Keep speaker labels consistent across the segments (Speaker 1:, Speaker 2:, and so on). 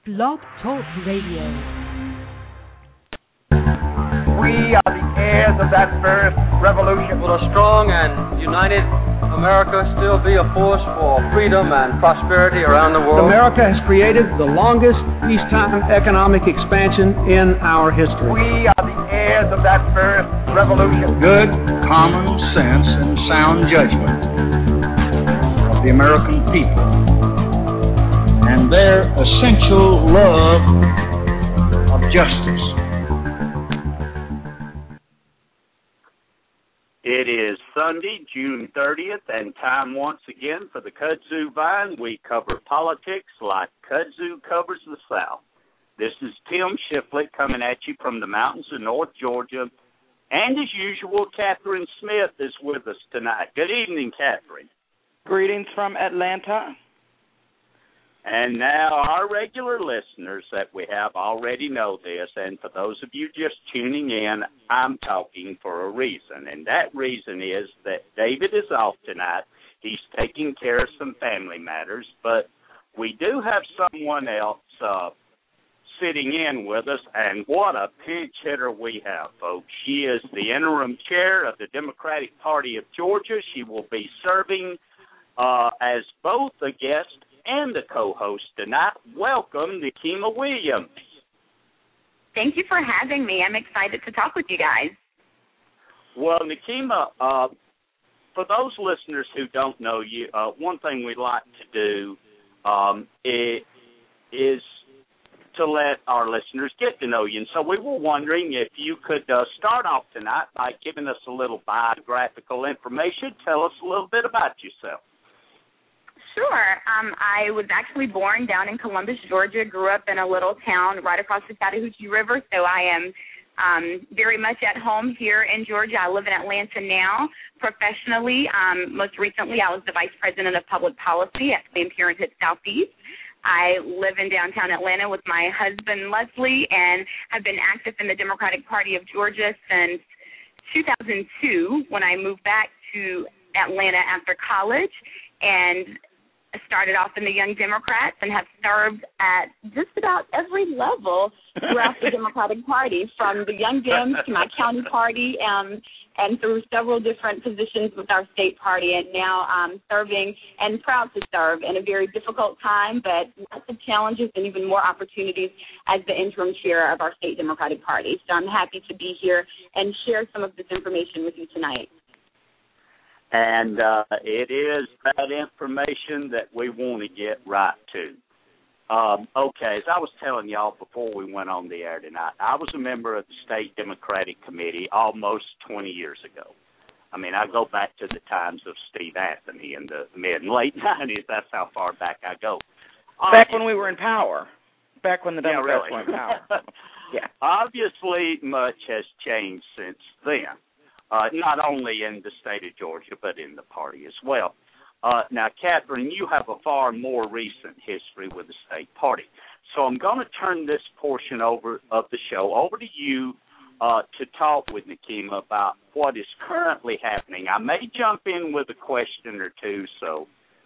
Speaker 1: Blog Talk Radio.
Speaker 2: We are the heirs of that first revolution.
Speaker 3: Will a strong and united America still be a force for freedom and prosperity around the world?
Speaker 4: America has created the longest peacetime economic expansion in our history.
Speaker 2: We are the heirs of that first revolution.
Speaker 5: Good, common sense, and sound judgment of the American people and their essential love of justice.
Speaker 6: It is Sunday, June 30th, and time once again for the Kudzu Vine. We cover politics like Kudzu covers the South. This is Tim Shiflett coming at you from the mountains of North Georgia. And as usual, Catherine Smith is with us tonight. Good evening, Catherine.
Speaker 7: Greetings from Atlanta.
Speaker 6: And now our regular listeners that we have already know this, and for those of you just tuning in, I'm talking for a reason. And that reason is that David is off tonight. He's taking care of some family matters, but we do have someone else sitting in with us, and what a pinch hitter we have, folks. She is the interim chair of the Democratic Party of Georgia. She will be serving as both a guest and the co-host tonight. Welcome, Nikema Williams.
Speaker 8: Thank you for having me. I'm excited to talk with you guys.
Speaker 6: Well, Nikema, for those listeners who don't know you, one thing we like to do is to let our listeners get to know you. And so we were wondering if you could start off tonight by giving us a little biographical information. Tell us a little bit about yourself.
Speaker 8: Sure. I was actually born down in Columbus, Georgia, grew up in a little town right across the Chattahoochee River, so I am very much at home here in Georgia. I live in Atlanta now. Professionally, most recently, I was the Vice President of Public Policy at Planned Parenthood Southeast. I live in downtown Atlanta with my husband, Leslie, and have been active in the Democratic Party of Georgia since 2002 when I moved back to Atlanta after college, and started off in the Young Democrats and have served at just about every level throughout the Democratic Party, from the Young Dems to my county party, and through several different positions with our state party, and now I'm serving and proud to serve in a very difficult time, but lots of challenges and even more opportunities as the interim chair of our state Democratic Party. So I'm happy to be here and share some of this information with you tonight.
Speaker 6: And it is that information that we want to get right to. Okay, as I was telling y'all before we went on the air tonight, I was a member of the State Democratic Committee almost 20 years ago. I mean, I go back to the times of Steve Anthony in the mid and late 90s. That's how far back I go.
Speaker 7: Back when we were in power. Back when the Democrats
Speaker 6: really.
Speaker 7: were in power. Yeah.
Speaker 6: Obviously, much has changed since then. Not only in the state of Georgia, but in the party as well. Now, Catherine, you have a far more recent history with the state party. So I'm going to turn this portion of the show over to you to talk with Nikema about what is currently happening. I may jump in with a question or two, so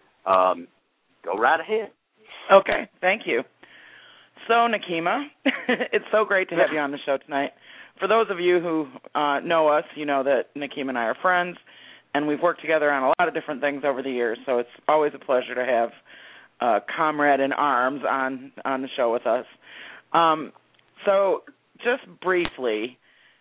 Speaker 6: go right ahead.
Speaker 7: Okay, thank you. So, Nikema, it's so great to have you on the show tonight. For those of you who know us, you know that Nikema and I are friends, and we've worked together on a lot of different things over the years, so it's always a pleasure to have a comrade in arms on the show with us. So just briefly,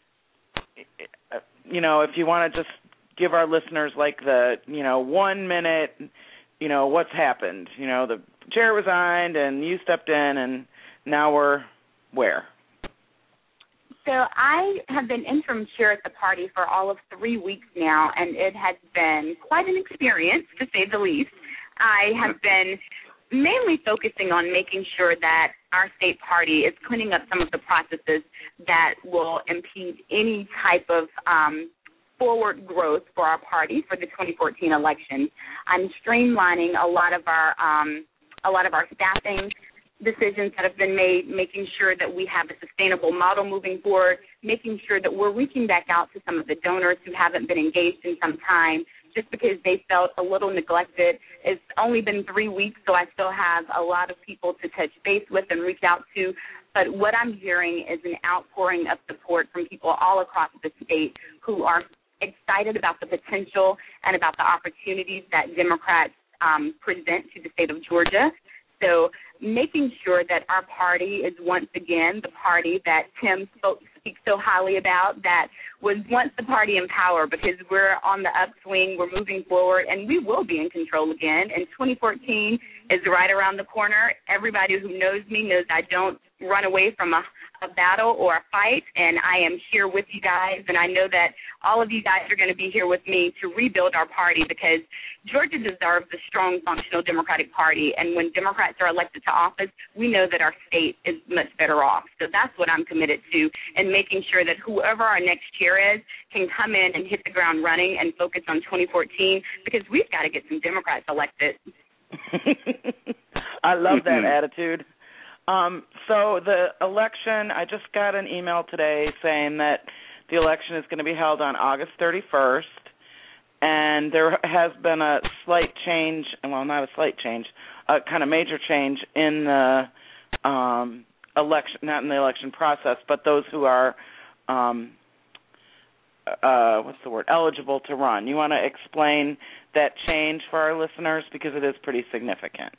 Speaker 7: if you want to just give our listeners like the, 1 minute, what's happened. The chair resigned, and you stepped in, and now we're where?
Speaker 8: So I have been interim chair at the party for all of 3 weeks now, and it has been quite an experience, to say the least. I have been mainly focusing on making sure that our state party is cleaning up some of the processes that will impede any type of forward growth for our party for the 2014 election. I'm streamlining a lot of our staffing decisions that have been made, making sure that we have a sustainable model moving forward, making sure that we're reaching back out to some of the donors who haven't been engaged in some time just because they felt a little neglected. It's only been 3 weeks, so I still have a lot of people to touch base with and reach out to. But what I'm hearing is an outpouring of support from people all across the state who are excited about the potential and about the opportunities that Democrats present to the state of Georgia. So making sure that our party is once again the party that Tim speaks so highly about, that was once the party in power, because we're on the upswing, we're moving forward, and we will be in control again. And 2014 is right around the corner. Everybody who knows me knows I don't run away from a battle or a fight, and I am here with you guys, and I know that all of you guys are going to be here with me to rebuild our party, because Georgia deserves a strong, functional Democratic Party, and when Democrats are elected to office, we know that our state is much better off. So that's what I'm committed to, and making sure that whoever our next chair is can come in and hit the ground running and focus on 2014, because we've got to get some Democrats elected.
Speaker 7: I love that attitude. So the election, I just got an email today saying that the election is going to be held on August 31st, and there has been a slight change, well, not a slight change, a kind of major change in the election, not in the election process, but those who are, eligible to run. You want to explain that change for our listeners, because it is pretty significant.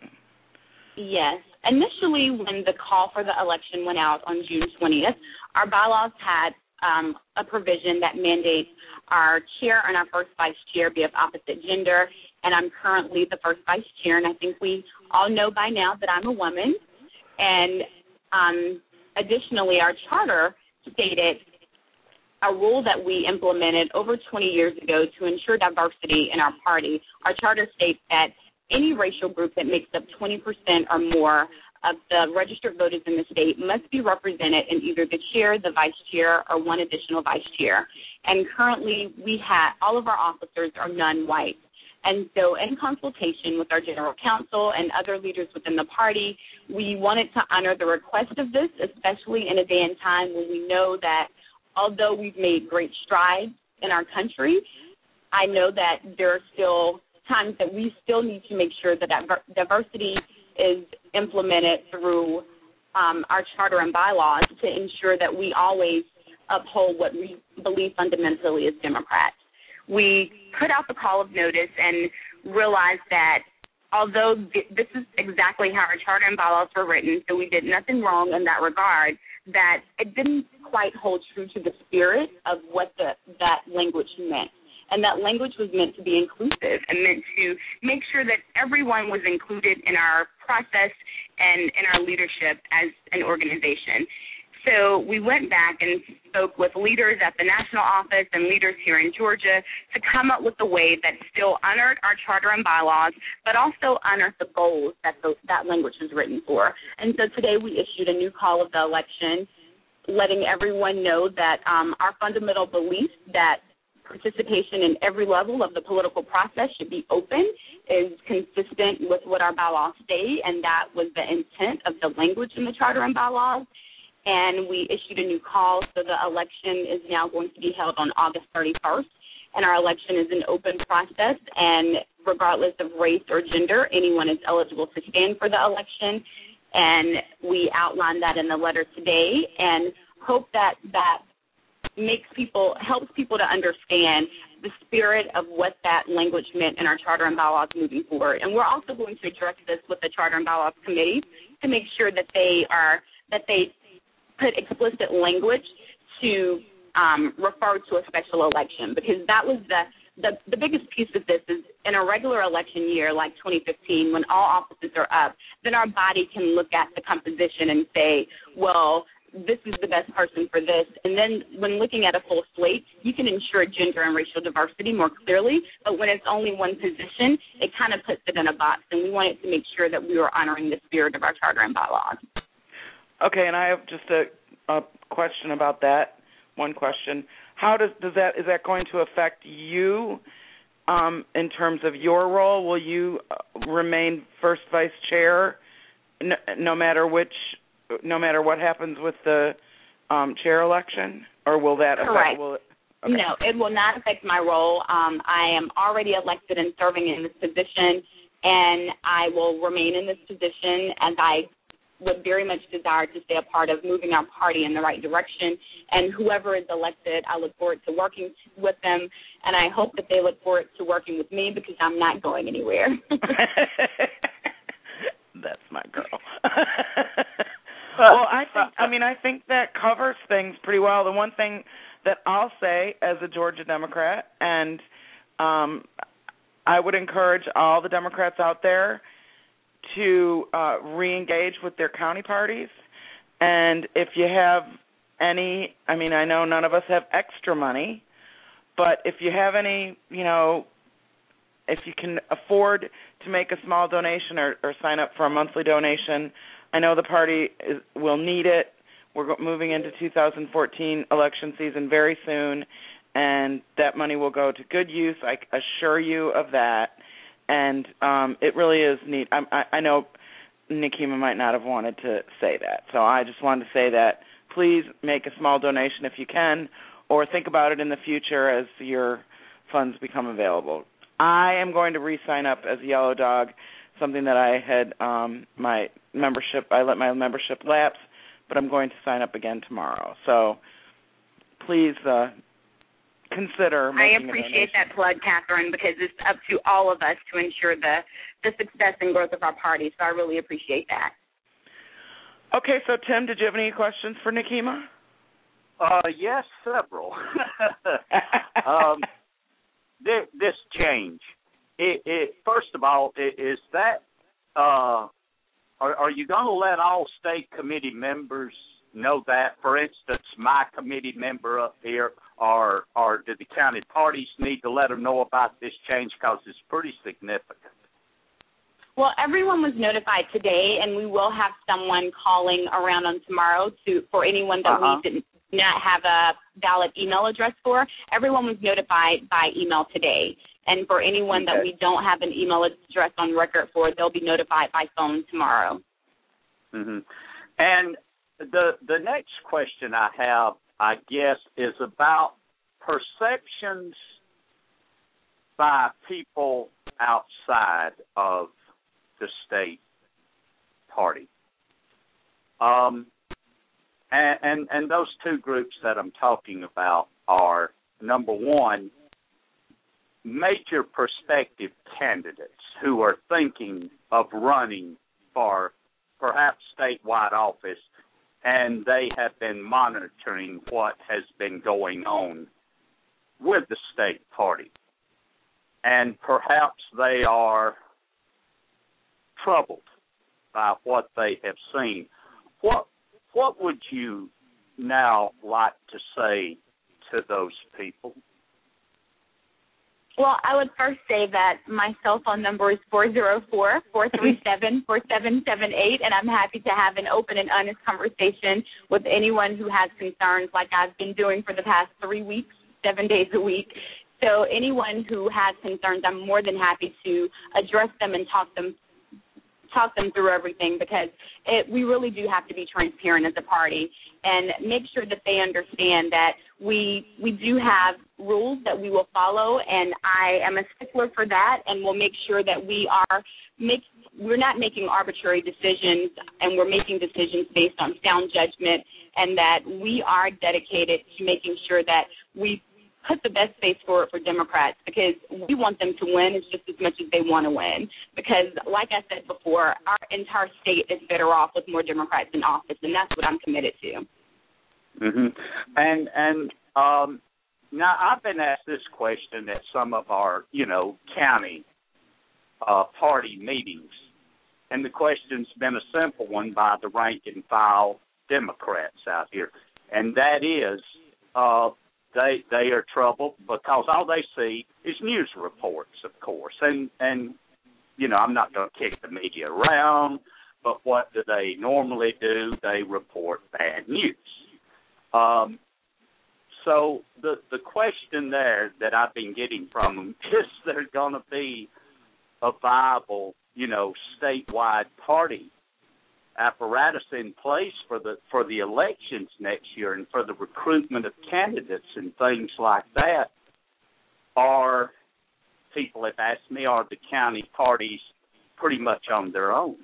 Speaker 8: Yes. Initially, when the call for the election went out on June 20th, our bylaws had a provision that mandates our chair and our first vice chair be of opposite gender, and I'm currently the first vice chair, and I think we all know by now that I'm a woman. And additionally, our charter stated a rule that we implemented over 20 years ago to ensure diversity in our party. Our charter states that any racial group that makes up 20% or more of the registered voters in the state must be represented in either the chair, the vice chair, or one additional vice chair. And currently, all of our officers are non-white. And so in consultation with our general counsel and other leaders within the party, we wanted to honor the request of this, especially in a day and time when we know that although we've made great strides in our country, I know that there are still times that we still need to make sure that diversity is implemented through our charter and bylaws to ensure that we always uphold what we believe fundamentally as Democrats. We put out the call of notice and realized that although this is exactly how our charter and bylaws were written, so we did nothing wrong in that regard, that it didn't quite hold true to the spirit of what that language meant. And that language was meant to be inclusive and meant to make sure that everyone was included in our process and in our leadership as an organization. So we went back and spoke with leaders at the national office and leaders here in Georgia to come up with a way that still honored our charter and bylaws, but also honored the goals that that language was written for. And so today we issued a new call of the election, letting everyone know that our fundamental belief that participation in every level of the political process should be open is consistent with what our bylaws state, and that was the intent of the language in the charter and bylaws. And we issued a new call, so the election is now going to be held on August 31st, and our election is an open process, and regardless of race or gender, anyone is eligible to stand for the election. And we outlined that in the letter today, and hope that helps people to understand the spirit of what that language meant in our charter and bylaws moving forward. And we're also going to address this with the Charter and Bylaws Committee to make sure that they put explicit language to refer to a special election, because that was the biggest piece of this is in a regular election year like 2015, when all offices are up, then our body can look at the composition and say, well, this is the best person for this. And then when looking at a full slate, you can ensure gender and racial diversity more clearly. But when it's only one position, it kind of puts it in a box. And we wanted to make sure that we were honoring the spirit of our charter and bylaws.
Speaker 7: Okay, and I have just a question about that. One question: how is that going to affect you in terms of your role? Will you remain first vice chair, no matter what happens with the chair election, or will that affect?
Speaker 8: Correct.
Speaker 7: Okay.
Speaker 8: No, it will not affect my role. I am already elected and serving in this position, and I will remain in this position as I would very much desire to stay a part of moving our party in the right direction. And whoever is elected, I look forward to working with them, and I hope that they look forward to working with me because I'm not going anywhere.
Speaker 7: That's my girl. Well, I think that covers things pretty well. The one thing that I'll say as a Georgia Democrat, and I would encourage all the Democrats out there to re-engage with their county parties. And if you have any, I know none of us have extra money, but if you have any, if you can afford to make a small donation or sign up for a monthly donation, I know the party will need it. We're moving into 2014 election season very soon, and that money will go to good use. I assure you of that. And it really is neat. I know Nekima might not have wanted to say that, so I just wanted to say that please make a small donation if you can, or think about it in the future as your funds become available. I am going to re-sign up as a Yellow Dog, something that I had I let my membership lapse, but I'm going to sign up again tomorrow. So please consider making a donation.
Speaker 8: I appreciate that plug, Catherine, because it's up to all of us to ensure the success and growth of our party, so I really appreciate that.
Speaker 7: Okay, so Tim, did you have any questions for Nekima?
Speaker 6: Yes, several. This change, first of all, is that, are you going to let all state committee members know that? For instance, my committee member up here, or do the county parties need to let them know about this change because it's pretty significant?
Speaker 8: Well, everyone was notified today, and we will have someone calling around on tomorrow for anyone that we did not have a valid email address for. Everyone was notified by email today. And for anyone that we don't have an email address on record for, they'll be notified by phone tomorrow.
Speaker 6: Mm-hmm. And the next question I have, I guess, is about perceptions by people outside of the state party. And those two groups that I'm talking about are, number one, major prospective candidates who are thinking of running for perhaps statewide office, and they have been monitoring what has been going on with the state party. And perhaps they are troubled by what they have seen. What would you now like to say to those people?
Speaker 8: Well, I would first say that my cell phone number is 404-437-4778, and I'm happy to have an open and honest conversation with anyone who has concerns like I've been doing for the past 3 weeks, 7 days a week. So anyone who has concerns, I'm more than happy to address them and talk them through everything, because we really do have to be transparent as a party and make sure that they understand that we do have rules that we will follow, and I am a stickler for that, and we'll make sure that we're not making arbitrary decisions, and we're making decisions based on sound judgment, and that we are dedicated to making sure that we put the best face forward for Democrats, because we want them to win as just as much as they want to win. Because, like I said before, our entire state is better off with more Democrats in office, and that's what I'm committed to.
Speaker 6: Mm-hmm. And now I've been asked this question at some of our, county party meetings, and the question's been a simple one by the rank and file Democrats out here, and that is, They are troubled because all they see is news reports, of course. And I'm not going to kick the media around, but what do they normally do? They report bad news. So the question there that I've been getting from them is there going to be a viable, statewide party apparatus in place for the elections next year and for the recruitment of candidates and things like that, are people have asked me, are the county parties pretty much on their own?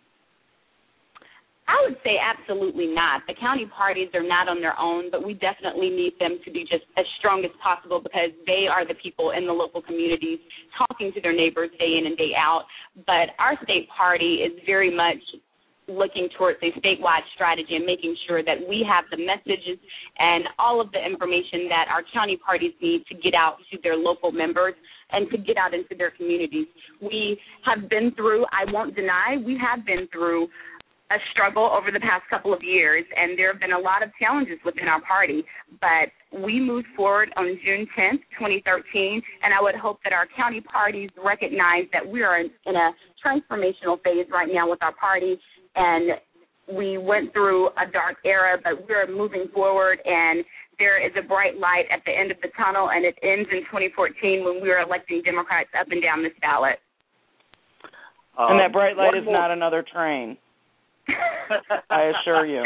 Speaker 8: I would say absolutely not. The county parties are not on their own, but we definitely need them to be just as strong as possible because they are the people in the local communities talking to their neighbors day in and day out. But our state party is very much looking towards a statewide strategy and making sure that we have the messages and all of the information that our county parties need to get out to their local members and to get out into their communities. We have been through, I won't deny, we have been through a struggle over the past couple of years, and there have been a lot of challenges within our party. But we moved forward on June 10th, 2013, and I would hope that our county parties recognize that we are in a transformational phase right now with our party, and we went through a dark era, but we're moving forward, and there is a bright light at the end of the tunnel, and it ends in 2014 when we are electing Democrats up and down this ballot.
Speaker 7: And that bright light is not another train. I assure you.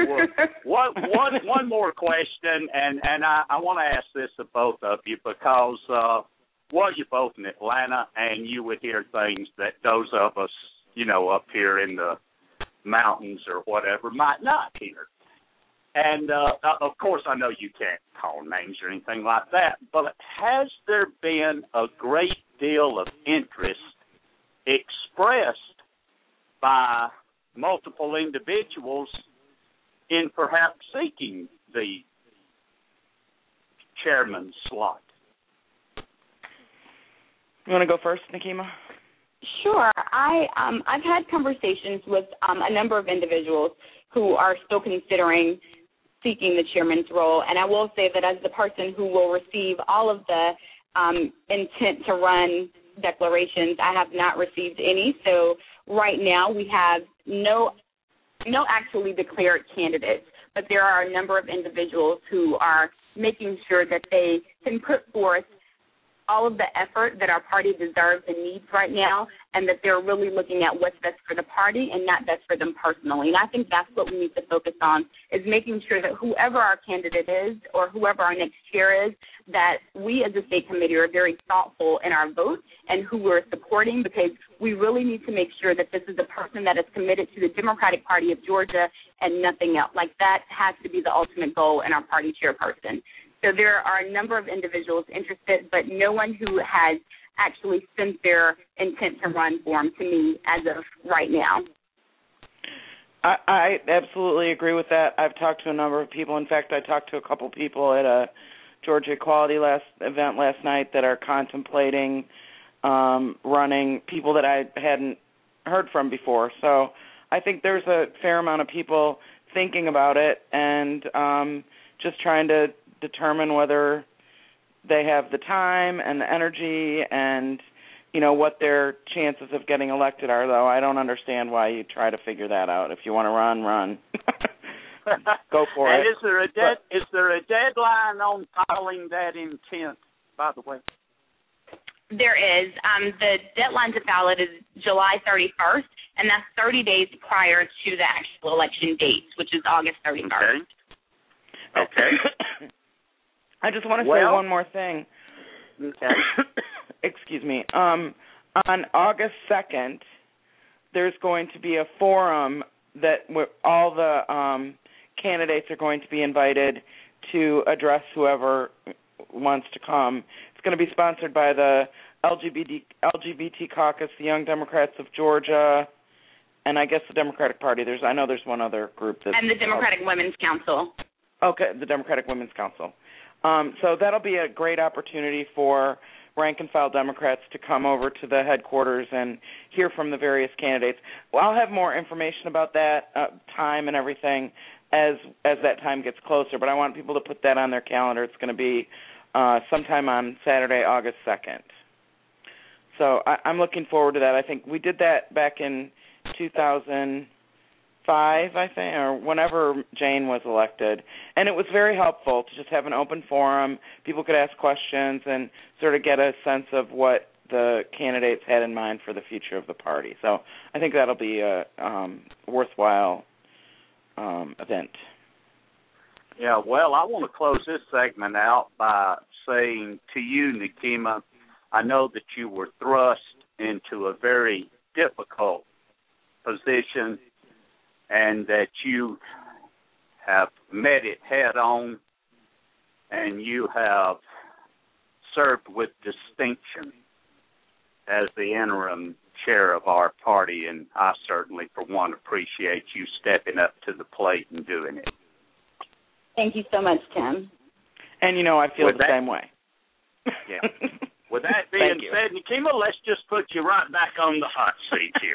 Speaker 6: One more question, and I want to ask this of both of you because, you're both in Atlanta, and you would hear things that those of us, up here in the mountains or whatever might not hear. And, of course, I know you can't call names or anything like that, but has there been a great deal of interest expressed by multiple individuals in perhaps seeking the chairman's slot?
Speaker 7: You want to go first, Nekima?
Speaker 8: Sure. I've had conversations with a number of individuals who are still considering seeking the chairman's role, and I will say that as the person who will receive all of the intent to run declarations, I have not received any. So right now we have no actually declared candidates, but there are a number of individuals who are making sure that they can put forth all of the effort that our party deserves and needs right now, and that they're really looking at what's best for the party and not best for them personally. And I think that's what we need to focus on, is making sure that whoever our candidate is or whoever our next chair is, that we as a state committee are very thoughtful in our vote and who we're supporting, because we really need to make sure that this is a person that is committed to the Democratic Party of Georgia and nothing else. Like, that has to be the ultimate goal in our party chairperson. So there are a number of individuals interested, but no one who has actually sent their intent to run form to me as of right now.
Speaker 7: I absolutely agree with that. I've talked to a number of people. In fact, I talked to a couple people at a Georgia Equality event last night that are contemplating running, people that I hadn't heard from before. So I think there's a fair amount of people thinking about it and just trying to determine whether they have the time and the energy and, what their chances of getting elected are, though. I don't understand why you try to figure that out. If you want to run. Go for it.
Speaker 6: Is there a deadline on filing that intent, by the way?
Speaker 8: There is. The deadline to file it is July 31st, and that's 30 days prior to the actual election date, which is August 31st.
Speaker 6: Okay.
Speaker 7: I just want to say one more thing.
Speaker 6: Okay.
Speaker 7: Excuse me. On August 2nd, there's going to be a forum that all the candidates are going to be invited to address whoever wants to come. It's going to be sponsored by the LGBT Caucus, the Young Democrats of Georgia, and I guess the Democratic Party. I know there's one other group that.
Speaker 8: And the Democratic Women's Council.
Speaker 7: Okay, the Democratic Women's Council. So that'll be a great opportunity for rank-and-file Democrats to come over to the headquarters and hear from the various candidates. Well, I'll have more information about that time and everything as that time gets closer, but I want people to put that on their calendar. It's going to be sometime on Saturday, August 2nd. So I'm looking forward to that. I think we did that back in 2005, I think, or whenever Jane was elected. And it was very helpful to just have an open forum. People could ask questions and sort of get a sense of what the candidates had in mind for the future of the party. So I think that'll be a worthwhile event.
Speaker 6: Yeah, well, I want to close this segment out by saying to you, Nekima, I know that you were thrust into a very difficult position and that you have met it head on and you have served with distinction as the interim chair of our party, and I certainly, for one, appreciate you stepping up to the plate and doing it.
Speaker 8: Thank you so much, Tim.
Speaker 7: And, I feel the same way.
Speaker 6: Yeah. With that being said, Nekima, let's just put you right back on the hot seat here.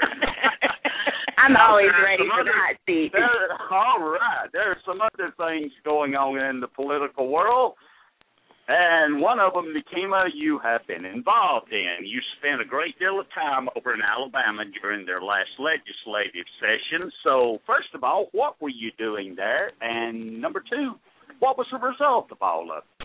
Speaker 8: I'm always ready for the hot seat.
Speaker 6: All right. There are some other things going on in the political world, and one of them, Nekima, you have been involved in. You spent a great deal of time over in Alabama during their last legislative session. So, first of all, what were you doing there? And number two, what was the result of all of it?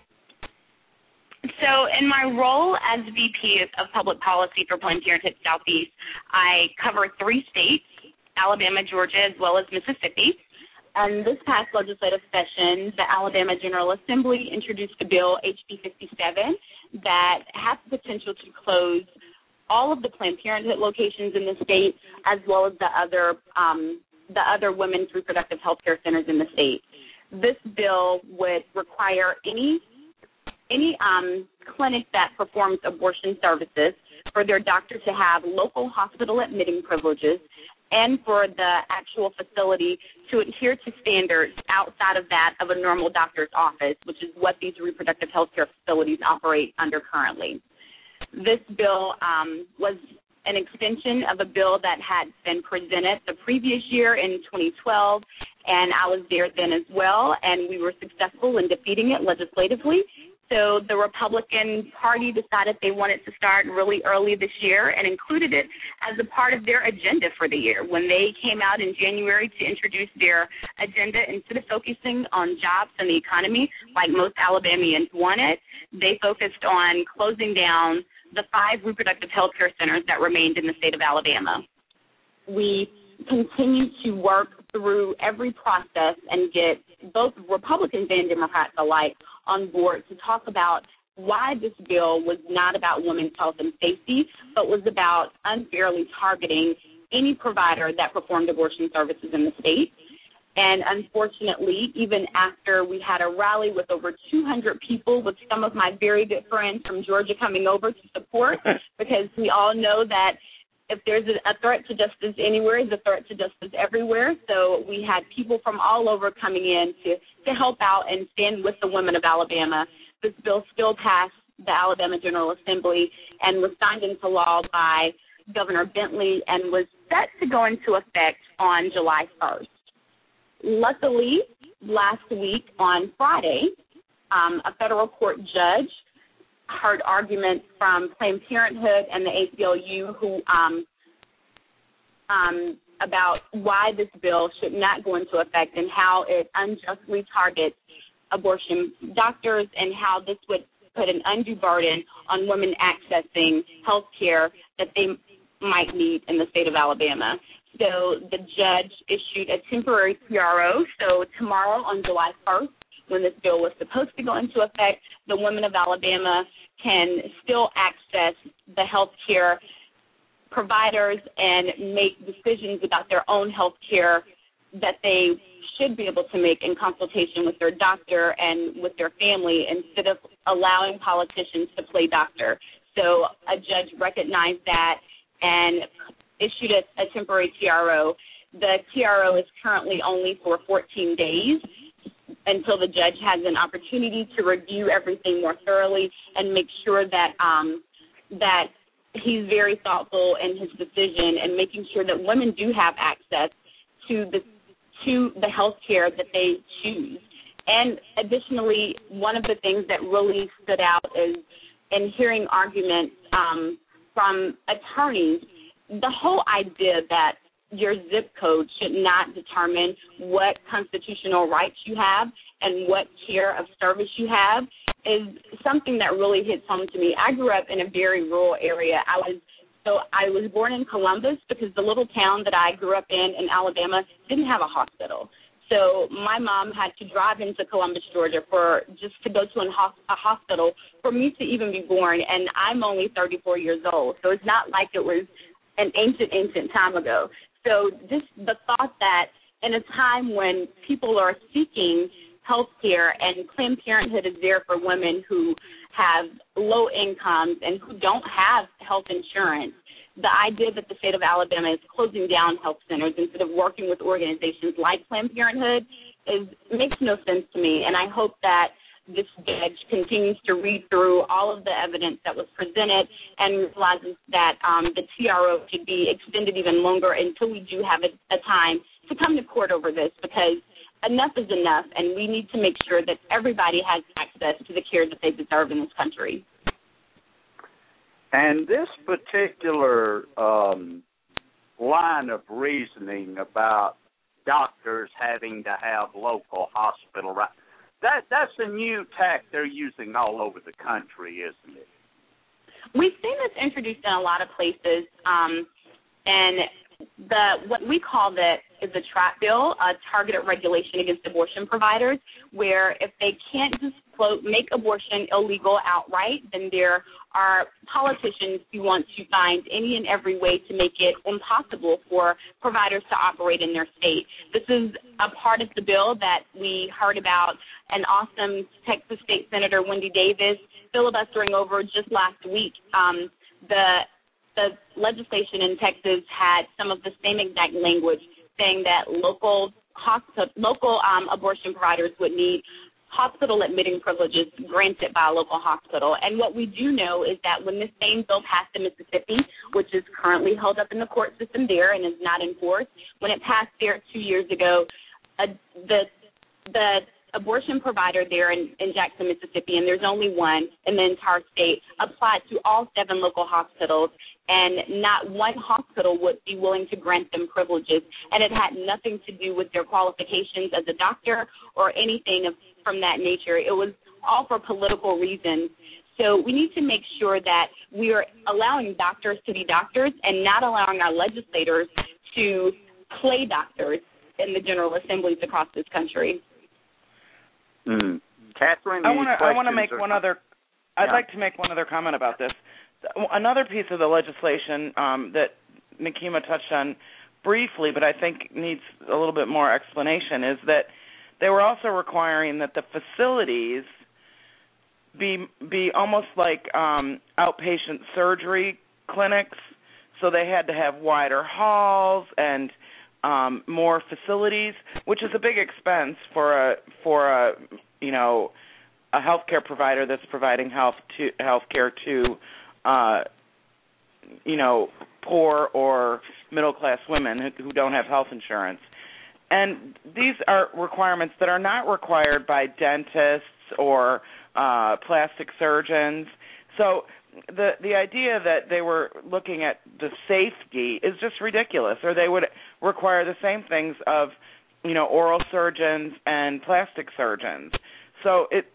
Speaker 8: So in my role as VP of Public Policy for Planned Parenthood Southeast, I cover 3 states, Alabama, Georgia, as well as Mississippi. And this past legislative session, the Alabama General Assembly introduced a bill, HB 57, that has the potential to close all of the Planned Parenthood locations in the state, as well as the other women's reproductive health care centers in the state. This bill would require any clinic that performs abortion services for their doctor to have local hospital admitting privileges, and for the actual facility to adhere to standards outside of that of a normal doctor's office, which is what these reproductive health care facilities operate under currently. This bill was an extension of a bill that had been presented the previous year in 2012, and I was there then as well, and we were successful in defeating it legislatively. So the Republican Party decided they wanted to start really early this year and included it as a part of their agenda for the year. When they came out in January to introduce their agenda, instead of focusing on jobs and the economy like most Alabamians wanted, they focused on closing down the 5 reproductive health care centers that remained in the state of Alabama. We continue to work through every process and get both Republicans and Democrats alike on board to talk about why this bill was not about women's health and safety, but was about unfairly targeting any provider that performed abortion services in the state. And unfortunately, even after we had a rally with over 200 people, with some of my very good friends from Georgia coming over to support, because we all know that if there's a threat to justice anywhere, there's a threat to justice everywhere. So we had people from all over coming in to help out and stand with the women of Alabama. This bill still passed the Alabama General Assembly and was signed into law by Governor Bentley and was set to go into effect on July 1st. Luckily, last week on Friday, a federal court judge heard arguments from Planned Parenthood and the ACLU who about why this bill should not go into effect and how it unjustly targets abortion doctors and how this would put an undue burden on women accessing health care that they might need in the state of Alabama. So the judge issued a temporary TRO. So tomorrow on July 1st, when this bill was supposed to go into effect, the women of Alabama can still access the health care providers and make decisions about their own health care that they should be able to make in consultation with their doctor and with their family instead of allowing politicians to play doctor. So a judge recognized that and issued a temporary TRO. The TRO is currently only for 14 days until the judge has an opportunity to review everything more thoroughly and make sure that that he's very thoughtful in his decision and making sure that women do have access to the health care that they choose. And additionally, one of the things that really stood out is in hearing arguments from attorneys, the whole idea that your zip code should not determine what constitutional rights you have and what care of service you have is something that really hits home to me. I grew up in a very rural area. I was born in Columbus because the little town that I grew up in Alabama didn't have a hospital. So my mom had to drive into Columbus, Georgia, just to go to a hospital for me to even be born, and I'm only 34 years old. So it's not like it was an ancient time ago. So just the thought that in a time when people are seeking health care and Planned Parenthood is there for women who have low incomes and who don't have health insurance, the idea that the state of Alabama is closing down health centers instead of working with organizations like Planned Parenthood makes no sense to me. And I hope that this judge continues to read through all of the evidence that was presented and realizes that the TRO should be extended even longer until we do have a time to come to court over this, because enough is enough, and we need to make sure that everybody has access to the care that they deserve in this country.
Speaker 6: And this particular line of reasoning about doctors having to have local hospital rights, that's a new tack they're using all over the country, isn't it?
Speaker 8: We've seen this introduced in a lot of places, and what we call that is a TRAP bill, a targeted regulation against abortion providers, where if they can't just, quote, make abortion illegal outright, then there are politicians who want to find any and every way to make it impossible for providers to operate in their state. This is a part of the bill that we heard about an awesome Texas State Senator Wendy Davis filibustering over just last week. The legislation in Texas had some of the same exact language, saying that local abortion providers would need hospital admitting privileges granted by a local hospital. And what we do know is that when this same bill passed in Mississippi, which is currently held up in the court system there and is not enforced, when it passed there 2 years ago, the abortion provider there in Jackson, Mississippi, and there's only one in the entire state, applied to all 7 local hospitals, and not one hospital would be willing to grant them privileges. And it had nothing to do with their qualifications as a doctor or anything from that nature. It was all for political reasons. So we need to make sure that we are allowing doctors to be doctors and not allowing our legislators to play doctors in the General Assemblies across this country.
Speaker 6: Catherine,
Speaker 7: I want to make one other. I'd like to make one other comment about this. Another piece of the legislation that Nekima touched on briefly, but I think needs a little bit more explanation, is that they were also requiring that the facilities be almost like outpatient surgery clinics. So they had to have wider halls and more facilities, which is a big expense for a healthcare provider that's providing health care to poor or middle class women who don't have health insurance. And these are requirements that are not required by dentists or plastic surgeons. So the idea that they were looking at the safety is just ridiculous, or they would require the same things of, oral surgeons and plastic surgeons. So it's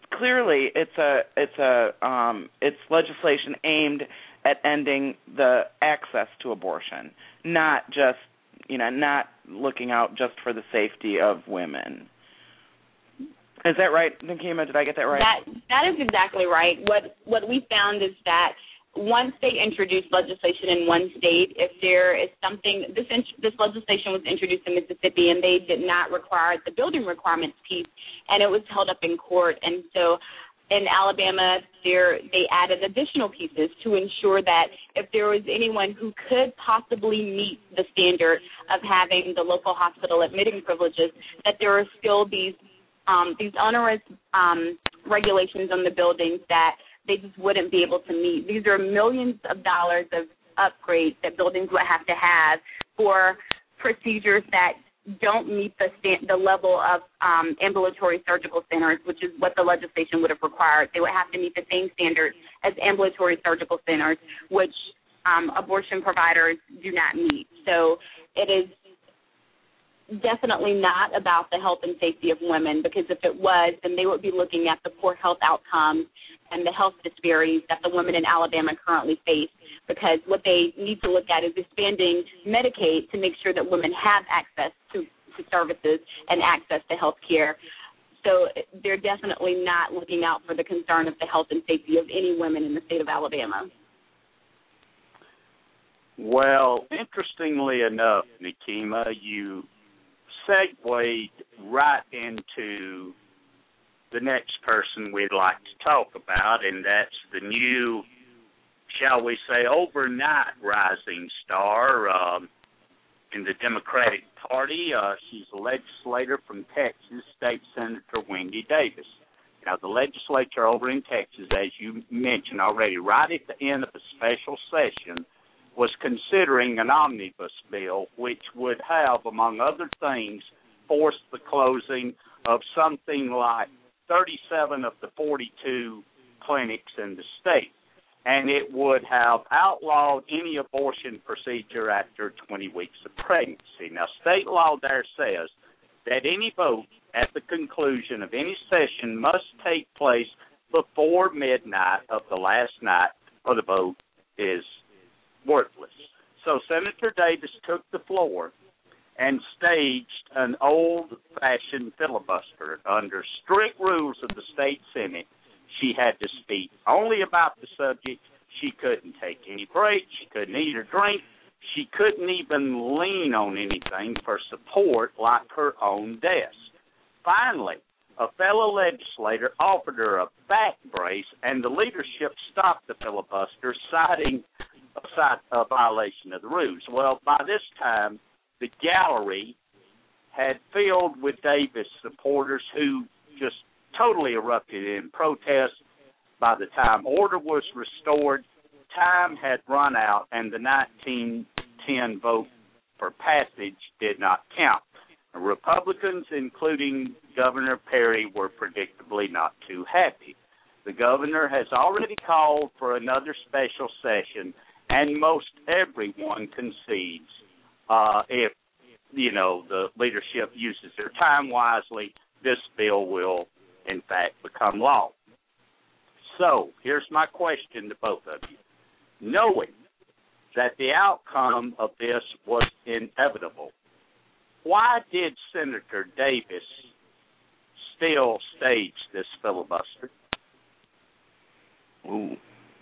Speaker 7: legislation aimed at ending the access to abortion, not just, not looking out just for the safety of women. Is that right, Nekima? Did I get that right?
Speaker 8: That is exactly right. What we found is that once they introduce legislation in one state, if there is something, this legislation was introduced in Mississippi, and they did not require the building requirements piece, and it was held up in court. And so in Alabama, they added additional pieces to ensure that if there was anyone who could possibly meet the standard of having the local hospital admitting privileges, that there are still these onerous regulations on the buildings that they just wouldn't be able to meet. These are millions of dollars of upgrades that buildings would have to have for procedures that don't meet the level of ambulatory surgical centers, which is what the legislation would have required. They would have to meet the same standards as ambulatory surgical centers, which definitely not about the health and safety of women, because if it was, then they would be looking at the poor health outcomes and the health disparities that the women in Alabama currently face, because what they need to look at is expanding Medicaid to make sure that women have access to services and access to health care. So they're definitely not looking out for the concern of the health and safety of any women in the state of Alabama.
Speaker 6: Well, interestingly enough, Nekima, you segued right into the next person we'd like to talk about, and that's the new, shall we say, overnight rising star in the Democratic Party. She's a legislator from Texas, State Senator Wendy Davis. Now, the legislature over in Texas, as you mentioned already, right at the end of a special session, was considering an omnibus bill which would have, among other things, forced the closing of something like 37 of the 42 clinics in the state. And it would have outlawed any abortion procedure after 20 weeks of pregnancy. Now, state law there says that any vote at the conclusion of any session must take place before midnight of the last night, or the vote is worthless. So Senator Davis took the floor and staged an old-fashioned filibuster. Under strict rules of the state Senate, she had to speak only about the subject. She couldn't take any breaks. She couldn't eat or drink. She couldn't even lean on anything for support like her own desk. Finally, a fellow legislator offered her a back brace, and the leadership stopped the filibuster, citing a violation of the rules. Well, by this time, the gallery had filled with Davis supporters who just totally erupted in protest. By the time order was restored, time had run out, and the 1910 vote for passage did not count. The Republicans, including Governor Perry, were predictably not too happy. The governor has already called for another special session, and most everyone concedes if, the leadership uses their time wisely, this bill will, in fact, become law. So here's my question to both of you. Knowing that the outcome of this was inevitable, why did Senator Davis still stage this filibuster?
Speaker 8: Ooh.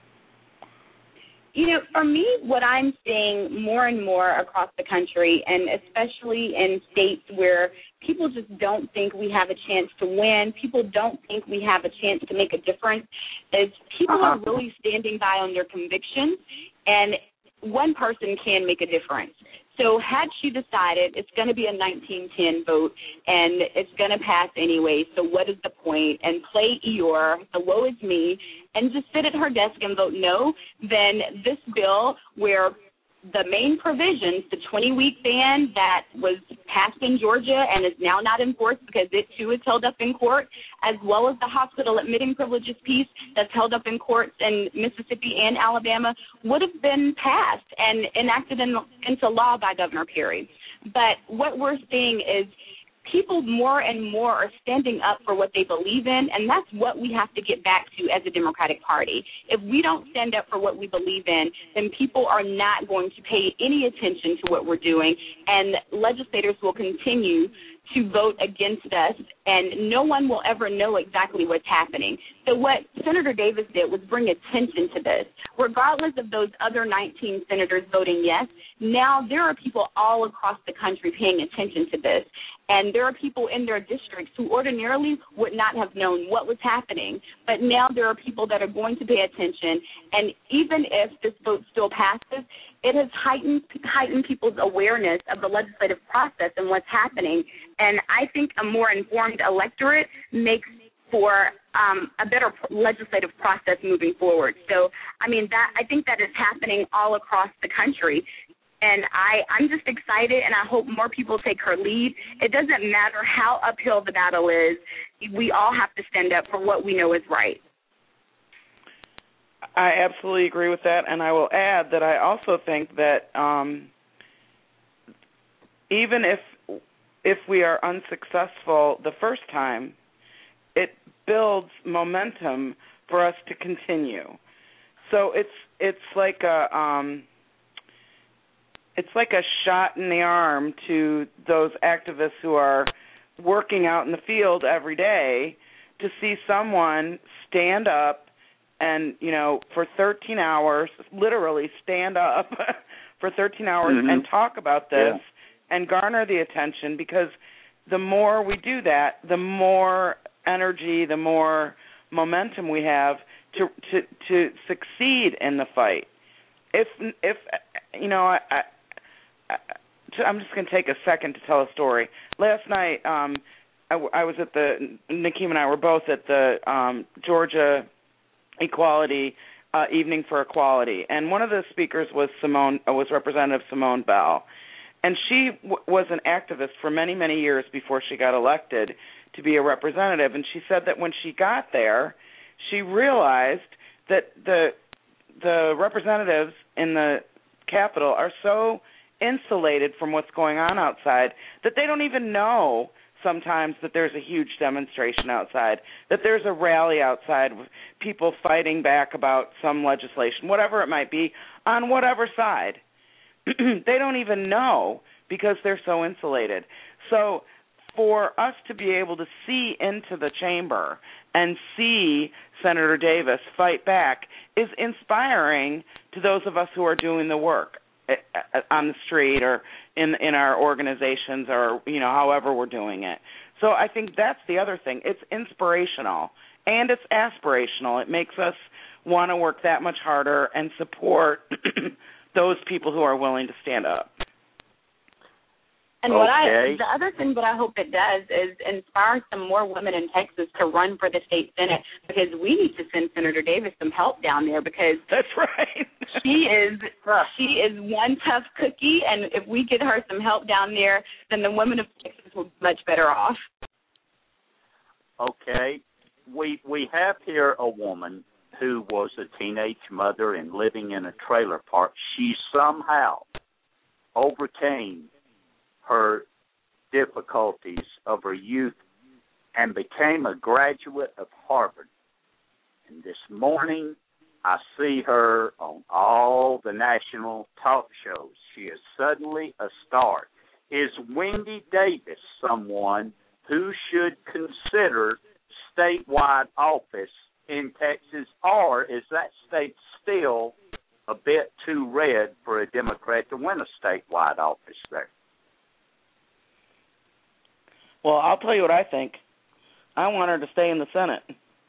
Speaker 8: For me, what I'm seeing more and more across the country, and especially in states where people just don't think we have a chance to win, people don't think we have a chance to make a difference, is people are really standing by on their convictions, and one person can make a difference. So had she decided it's going to be a 1910 vote and it's going to pass anyway, so what is the point, and play Eeyore, the woe is me, and just sit at her desk and vote no, then this bill, where the main provisions, the 20-week ban that was passed in Georgia and is now not enforced because it, too, is held up in court, as well as the hospital admitting privileges piece that's held up in courts in Mississippi and Alabama, would have been passed and enacted into law by Governor Perry. But what we're seeing is people more and more are standing up for what they believe in, and that's what we have to get back to as a Democratic Party. If we don't stand up for what we believe in, then people are not going to pay any attention to what we're doing, and legislators will continue to vote against us, and no one will ever know exactly what's happening. So what Senator Davis did was bring attention to this. Regardless of those other 19 senators voting yes, now there are people all across the country paying attention to this, and there are people in their districts who ordinarily would not have known what was happening, but now there are people that are going to pay attention, and even if this vote still passes, it has heightened people's awareness of the legislative process and what's happening. And I think a more informed electorate makes for a better legislative process moving forward. So, I think that is happening all across the country. And I'm just excited, and I hope more people take her lead. It doesn't matter how uphill the battle is. We all have to stand up for what we know is right.
Speaker 7: I absolutely agree with that, and I will add that I also think that even if if we are unsuccessful the first time, it builds momentum for us to continue. So it's like a shot in the arm to those activists who are working out in the field every day to see someone stand up and, for 13 hours, literally stand up for 13 hours and talk about this and garner the attention, because the more we do that, the more energy, the more momentum we have to succeed in the fight. If I'm just going to take a second to tell a story. Last night, I was at Nakeem and I were both at the Georgia Equality Evening for Equality, and one of the speakers was Representative Simone Bell, and she was an activist for many, many years before she got elected to be a representative, and she said that when she got there, she realized that the representatives in the Capitol are so insulated from what's going on outside that they don't even know sometimes that there's a huge demonstration outside, that there's a rally outside with people fighting back about some legislation, whatever it might be, on whatever side. They don't even know because they're so insulated. So for us to be able to see into the chamber and see Senator Davis fight back is inspiring to those of us who are doing the work on the street or in our organizations or, however we're doing it. So I think that's the other thing. It's inspirational and it's aspirational. It makes us want to work that much harder and support those people who are willing to stand up.
Speaker 8: And the other thing that I hope it does is inspire some more women in Texas to run for the state Senate, because we need to send Senator Davis some help down there, because
Speaker 7: that's right.
Speaker 8: she is one tough cookie, and if we get her some help down there, then the women of Texas will be much better off.
Speaker 6: Okay. We have here a woman who was a teenage mother and living in a trailer park. She somehow overcame her difficulties of her youth and became a graduate of Harvard. And this morning, I see her on all the national talk shows. She is suddenly a star. Is Wendy Davis someone who should consider statewide office in Texas, or is that state still a bit too red for a Democrat to win a statewide office there?
Speaker 7: Well, I'll tell you what I think. I want her to stay in the Senate.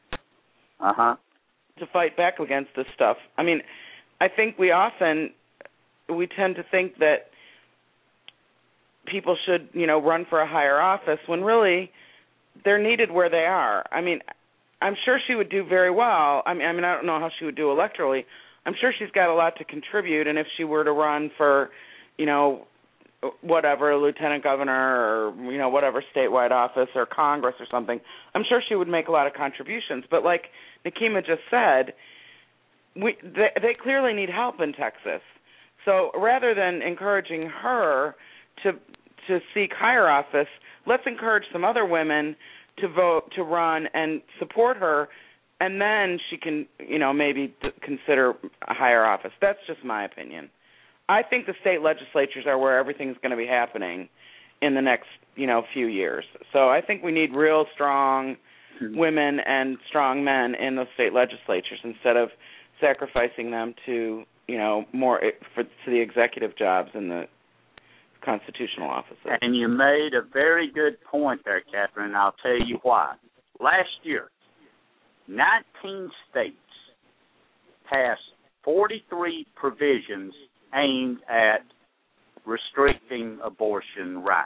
Speaker 7: To fight back against this stuff. I mean, I think we tend to think that people should, run for a higher office when really they're needed where they are. I mean, I'm sure she would do very well. I mean, I don't know how she would do electorally. I'm sure she's got a lot to contribute, and if she were to run for, whatever, lieutenant governor or, whatever statewide office or Congress or something, I'm sure she would make a lot of contributions. But like Nakima just said, they clearly need help in Texas. So rather than encouraging her to seek higher office, let's encourage some other women to vote, to run, and support her, and then she can, maybe consider a higher office. That's just my opinion. I think the state legislatures are where everything's going to be happening in the next, few years. So I think we need real strong women and strong men in those state legislatures instead of sacrificing them to, more to the executive jobs and the constitutional offices.
Speaker 6: And you made a very good point there, Catherine, and I'll tell you why. Last year, 19 states passed 43 provisions aimed at restricting abortion rights.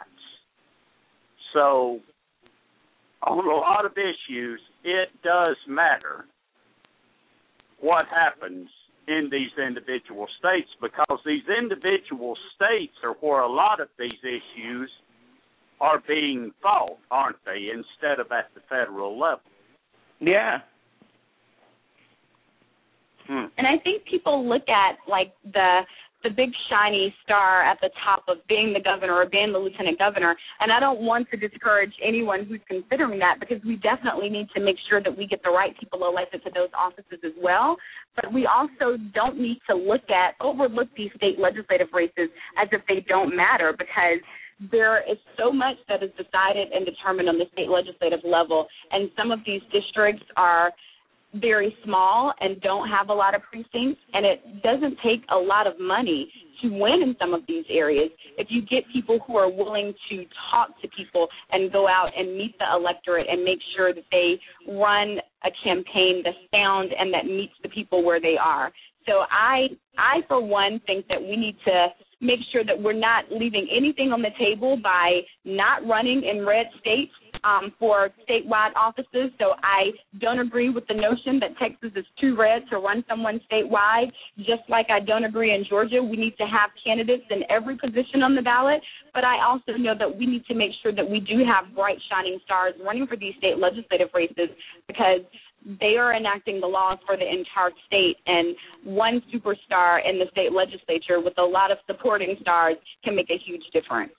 Speaker 6: So on a lot of issues, it does matter what happens in these individual states, because these individual states are where a lot of these issues are being fought, aren't they, instead of at the federal level?
Speaker 7: Yeah.
Speaker 8: And I think people look at, like, the the big shiny star at the top of being the governor or being the lieutenant governor. And I don't want to discourage anyone who's considering that, because we definitely need to make sure that we get the right people elected to those offices as well. But we also don't need to overlook these state legislative races as if they don't matter, because there is so much that is decided and determined on the state legislative level, and some of these districts are very small and don't have a lot of precincts, and it doesn't take a lot of money to win in some of these areas if you get people who are willing to talk to people and go out and meet the electorate and make sure that they run a campaign that's sound and that meets the people where they are. So I for one, think that we need to make sure that we're not leaving anything on the table by not running in red states for statewide offices. So I don't agree with the notion that Texas is too red to run someone statewide, just like I don't agree in Georgia. We need to have candidates in every position on the ballot, but I also know that we need to make sure that we do have bright, shining stars running for these state legislative races, because they are enacting the laws for the entire state, and one superstar in the state legislature with a lot of supporting stars can make a huge difference.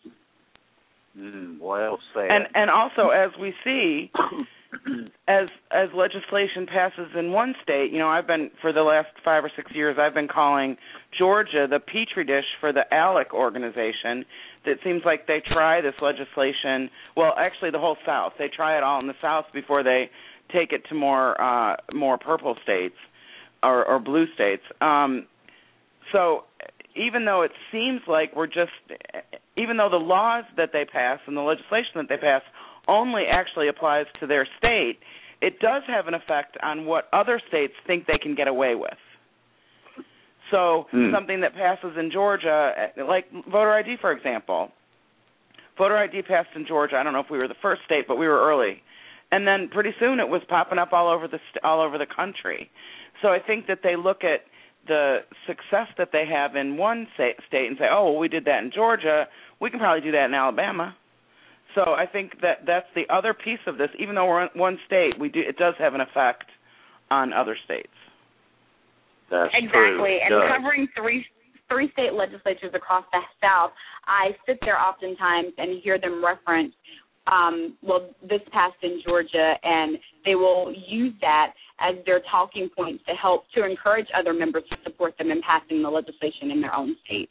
Speaker 6: Well said.
Speaker 7: And also, as we see, as legislation passes in one state, I've been, for the last 5 or 6 years, I've been calling Georgia the petri dish for the ALEC organization. It seems like they try this legislation, well, actually the whole South. They try it all in the South before they take it to more purple states or blue states. So even though it seems like even though the laws that they pass and the legislation that they pass only actually applies to their state, it does have an effect on what other states think they can get away with. So something that passes in Georgia, like voter ID, for example. Voter ID passed in Georgia. I don't know if we were the first state, but we were early. And then pretty soon it was popping up all over the country. So I think that they look at the success that they have in one state and say, oh, well, we did that in Georgia, we can probably do that in Alabama. So I think that that's the other piece of this. Even though we're in one state, it does have an effect on other states.
Speaker 6: That's
Speaker 8: exactly.
Speaker 6: True.
Speaker 8: And covering three state legislatures across the South, I sit there oftentimes and hear them reference, this passed in Georgia, and they will use that as their talking points to encourage other members to support them in passing the legislation in their own state.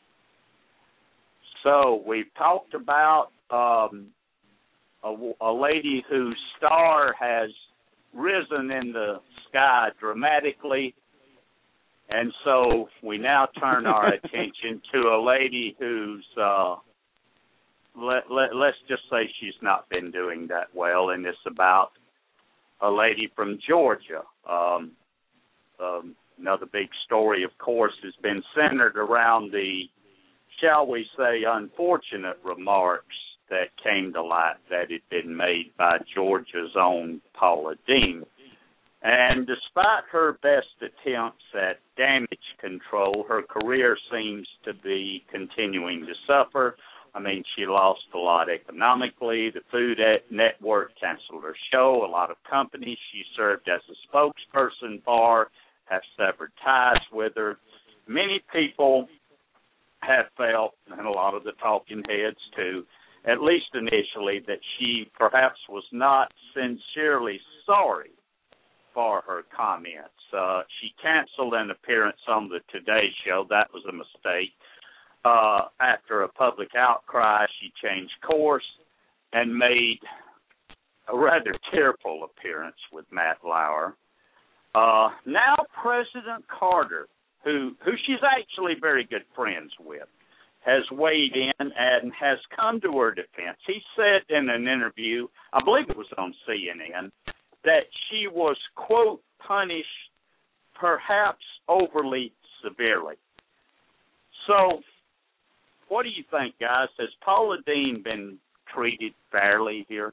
Speaker 6: So we've talked about a lady whose star has risen in the sky dramatically, and so we now turn our attention to a lady who's let's just say she's not been doing that well, and it's about a lady from Georgia. Another big story, of course, has been centered around the, shall we say, unfortunate remarks that came to light that had been made by Georgia's own Paula Deen. And despite her best attempts at damage control, her career seems to be continuing to suffer. I mean, she lost a lot economically. The Food Network canceled her show. A lot of companies she served as a spokesperson for have severed ties with her. Many people have felt, and a lot of the talking heads too, at least initially, that she perhaps was not sincerely sorry for her comments. She canceled an appearance on the Today Show. That was a mistake. After a public outcry, she changed course and made a rather tearful appearance with Matt Lauer. Now President Carter, who she's actually very good friends with, has weighed in and has come to her defense. He said in an interview, I believe it was on CNN, that she was, quote, punished perhaps overly severely. So what do you think, guys? Has Paula Deen been treated fairly here?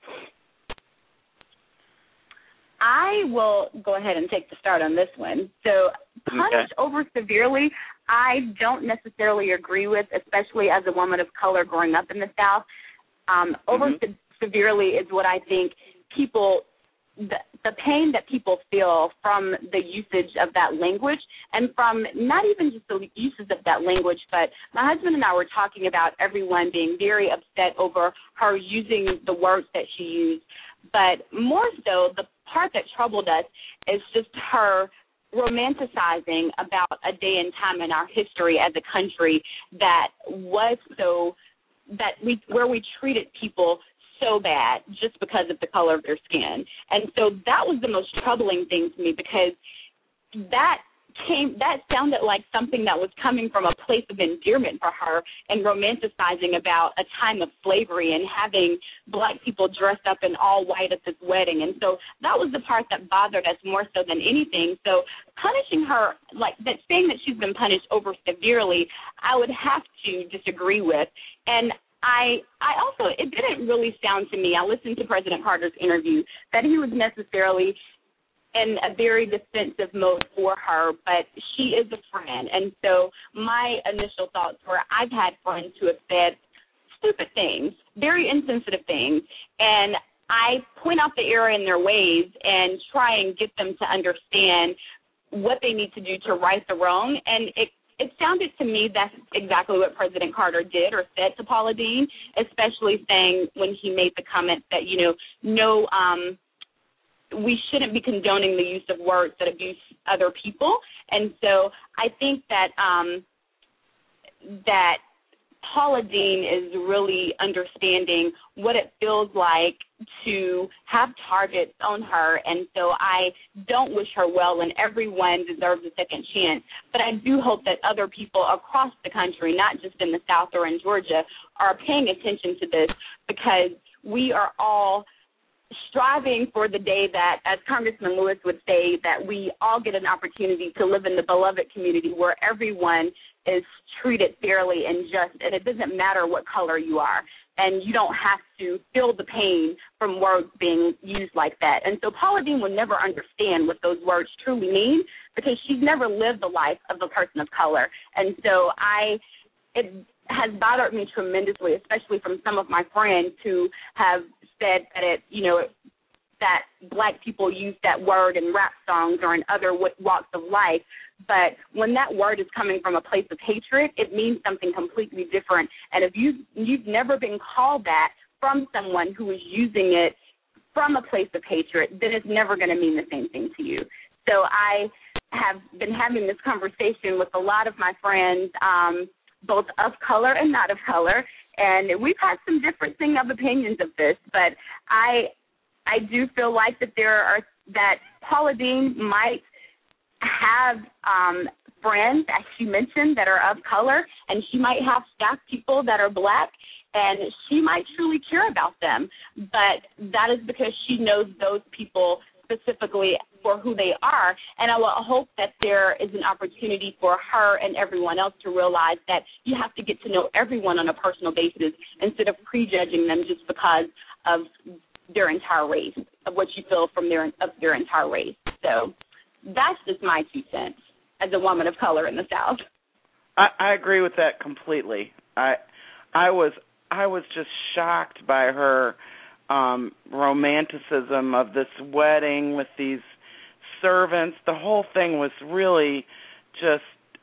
Speaker 8: I will go ahead and take the start on this one. So punished over severely, I don't necessarily agree with, especially as a woman of color growing up in the South. Over severely is what I think people, the the pain that people feel from the usage of that language, and from not even just the uses of that language, but my husband and I were talking about everyone being very upset over her using the words that she used. But more so, the part that troubled us is just her romanticizing about a day and time in our history as a country that was where we treated people so bad just because of the color of their skin. And so that was the most troubling thing to me, because that sounded like something that was coming from a place of endearment for her and romanticizing about a time of slavery and having black people dressed up in all white at this wedding. And so that was the part that bothered us more so than anything. So punishing her, like that, saying that she's been punished over severely, I would have to disagree with. And I also, it didn't really sound to me, I listened to President Carter's interview, that he was necessarily in a very defensive mode for her, but she is a friend. And so my initial thoughts were, I've had friends who have said stupid things, very insensitive things, and I point out the error in their ways and try and get them to understand what they need to do to right the wrong. And it sounded to me that's exactly what President Carter did or said to Paula Deen, especially saying when he made the comment that, we shouldn't be condoning the use of words that abuse other people. And so I think that that Paula Deen is really understanding what it feels like to have targets on her. And so I don't wish her well, and everyone deserves a second chance. But I do hope that other people across the country, not just in the South or in Georgia, are paying attention to this, because we are all striving for the day that, as Congressman Lewis would say, that we all get an opportunity to live in the beloved community where everyone is treated fairly and just, and it doesn't matter what color you are, and you don't have to feel the pain from words being used like that. And so Paula Deen will never understand what those words truly mean, because she's never lived the life of a person of color. And so it has bothered me tremendously, especially from some of my friends who have said that that black people use that word in rap songs or in other walks of life. But when that word is coming from a place of hatred, it means something completely different. And if you've never been called that from someone who is using it from a place of hatred, then it's never going to mean the same thing to you. So I have been having this conversation with a lot of my friends, both of color and not of color, and we've had some differencing of opinions of this, but I do feel like that Paula Deen might have friends, as she mentioned, that are of color, and she might have staff people that are black, and she might truly care about them, but that is because she knows those people specifically for who they are. And I will hope that there is an opportunity for her and everyone else to realize that you have to get to know everyone on a personal basis instead of prejudging them just because of their entire race, of what you feel from their entire race. So that's just my 2 cents as a woman of color in the South.
Speaker 7: I agree with that completely. I was just shocked by her romanticism of this wedding with these servants. The whole thing was really just,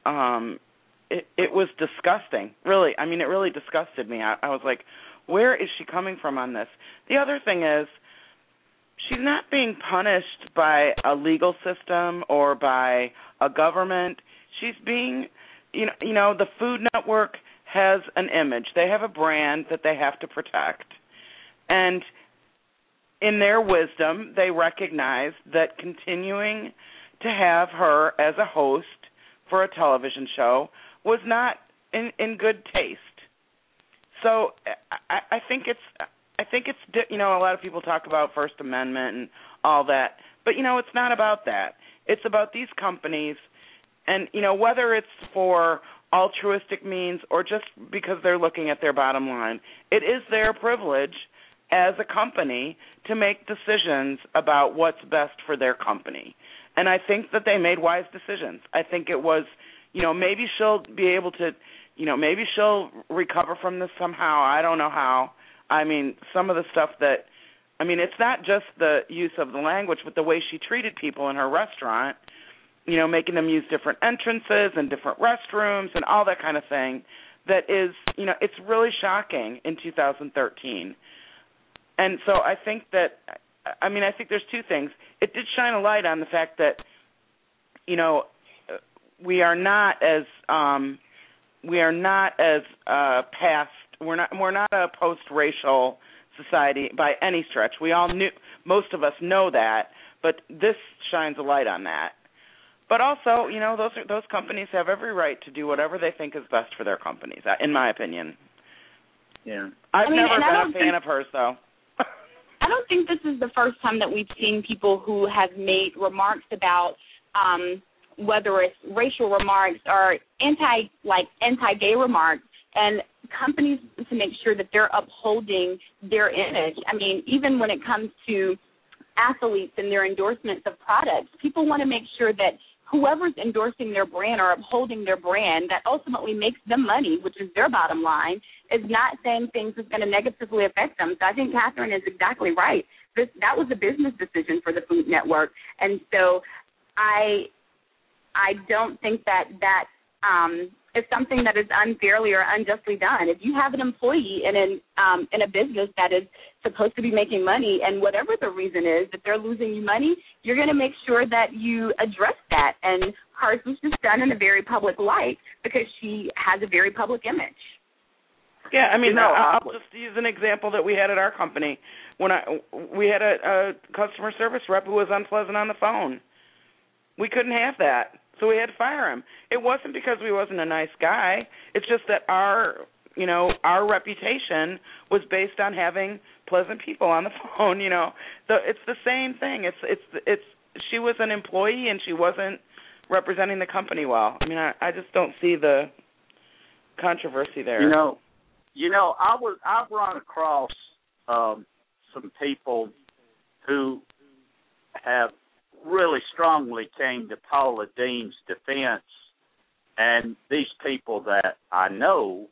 Speaker 7: it was disgusting, really. I mean, it really disgusted me. I was like, where is she coming from on this? The other thing is, she's not being punished by a legal system or by a government. She's being, the Food Network has an image. They have a brand that they have to protect. And in their wisdom, they recognize that continuing to have her as a host for a television show was not in good taste. So I think it's a lot of people talk about First Amendment and all that, but it's not about that. It's about these companies, and whether it's for altruistic means or just because they're looking at their bottom line, it is their privilege as a company to make decisions about what's best for their company. And I think that they made wise decisions. I think it was, maybe she'll be able to, maybe she'll recover from this somehow. I don't know how. I mean, some of the stuff that I mean, it's not just the use of the language, but the way she treated people in her restaurant, you know, making them use different entrances and different restrooms and all that kind of thing. That is, you know, it's really shocking in 2013. And so I think that, I mean, I think there's two things. It did shine a light on the fact that, you know, we are not as past. We're not a post-racial society by any stretch. We all knew, most of us know that, but this shines a light on that. But also, you know, those companies have every right to do whatever they think is best for their companies, in my opinion.
Speaker 6: Yeah.
Speaker 7: I've never been a fan of hers, though.
Speaker 8: I don't think this is the first time that we've seen people who have made remarks about whether it's racial remarks or anti-gay remarks, and companies to make sure that they're upholding their image. I mean, even when it comes to athletes and their endorsements of products, people want to make sure that whoever's endorsing their brand or upholding their brand that ultimately makes them money, which is their bottom line, is not saying things that's going to negatively affect them. So I think Catherine is exactly right. That was a business decision for the Food Network. And so I don't think that is something that is unfairly or unjustly done. If you have an employee in a business that is supposed to be making money, and whatever the reason is that they're losing you money, you're going to make sure that you address that. And hers was just done in a very public light because she has a very public image.
Speaker 7: Yeah, I mean, I'll just use an example that we had at our company. We had a customer service rep who was unpleasant on the phone. We couldn't have that. So we had to fire him. It wasn't because he wasn't a nice guy. It's just that our reputation was based on having pleasant people on the phone. You know, it's the same thing. It's she was an employee and she wasn't representing the company well. I mean, I just don't see the controversy there.
Speaker 6: You know, I've run across some people who have really strongly came to Paula Deen's defense, and these people that I know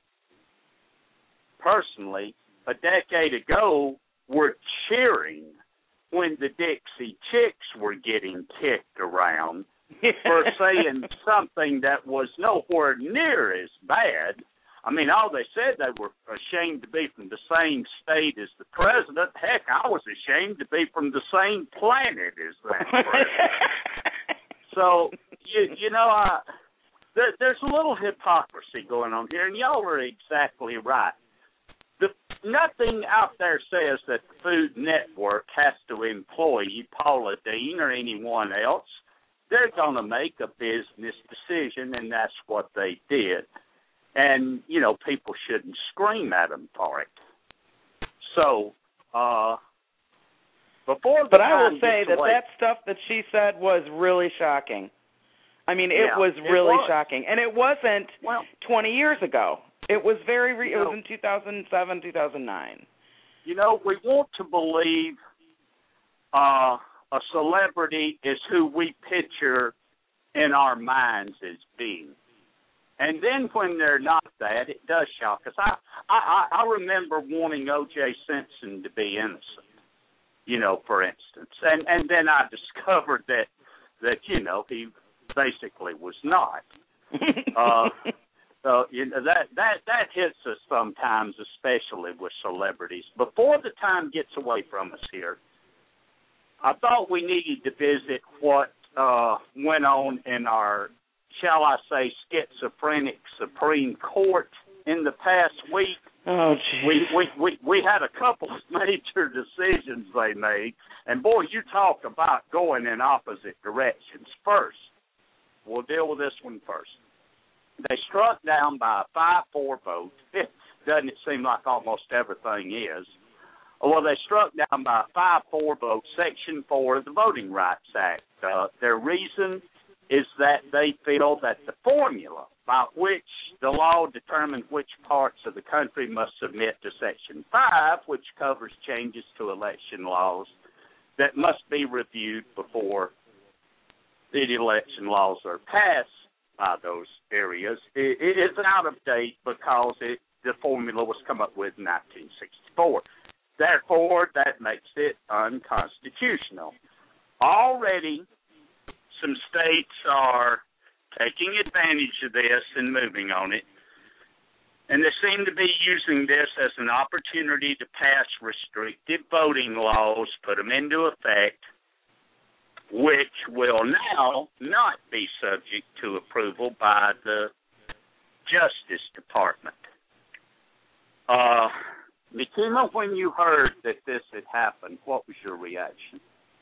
Speaker 6: personally a decade ago were cheering when the Dixie Chicks were getting kicked around for saying something that was nowhere near as bad. I mean, all they said, they were ashamed to be from the same state as the president. Heck, I was ashamed to be from the same planet as that president. So, there's a little hypocrisy going on here, and y'all are exactly right. Nothing out there says that the Food Network has to employ Paula Deen or anyone else. They're going to make a business decision, and that's what they did. And, people shouldn't scream at them for it. So, before the
Speaker 7: But I will say that stuff that she said was really shocking. I mean, it was really shocking. And it wasn't 20 years ago. It was it was in 2007, 2009.
Speaker 6: We want to believe a celebrity is who we picture in our minds as being. And then when they're not that, it does shock us. I remember wanting O.J. Simpson to be innocent, for instance. And then I discovered that he basically was not. So that hits us sometimes, especially with celebrities. Before the time gets away from us here, I thought we needed to visit what went on in our, shall I say, schizophrenic Supreme Court in the past week.
Speaker 7: Oh, geez.
Speaker 6: We had a couple of major decisions they made, and boy, you talk about going in opposite directions. First, we'll deal with this one first. They struck down by a 5-4 vote. Doesn't it seem like almost everything is? Well, they struck down by a 5-4 vote, Section 4 of the Voting Rights Act. Their reason is that they feel that the formula by which the law determines which parts of the country must submit to Section 5, which covers changes to election laws that must be reviewed before the election laws are passed by those areas, it is out of date because the formula was come up with in 1964. Therefore, that makes it unconstitutional. Already, some states are taking advantage of this and moving on it, and they seem to be using this as an opportunity to pass restrictive voting laws, put them into effect, which will now not be subject to approval by the Justice Department. Nekima, when you heard that this had happened, what was your reaction?